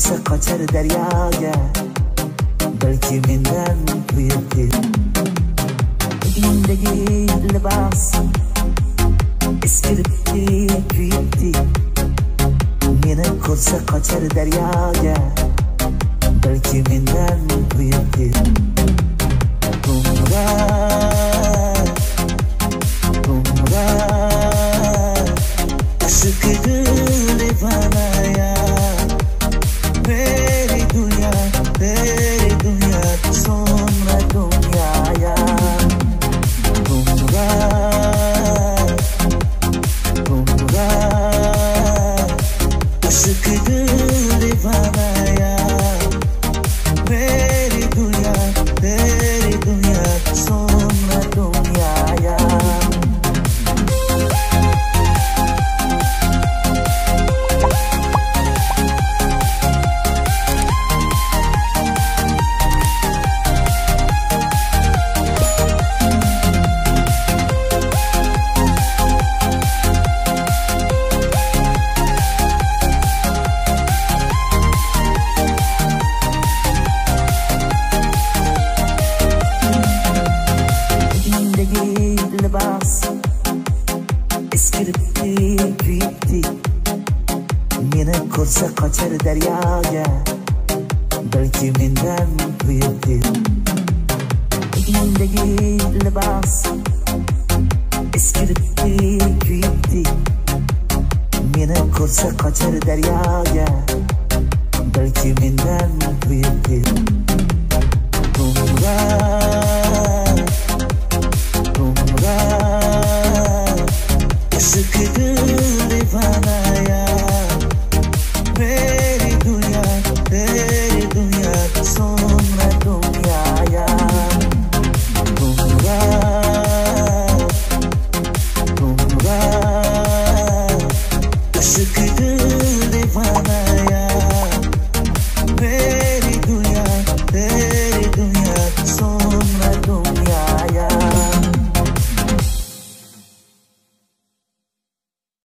ko'rsa qochar daryoga, balki mendan buyukdir. Uyingdagi libos eskiribdi, kuyibdi. Meni ko'rsa qochar daryoga, balki mendan buyukdir. Meni ko'rsa qochar daryoga, balki mendan buyukdir. Uyingdagi libos eskiribdi, kuyibdi. Meni ko'rsa qochar daryoga, balki mendan buyukdir.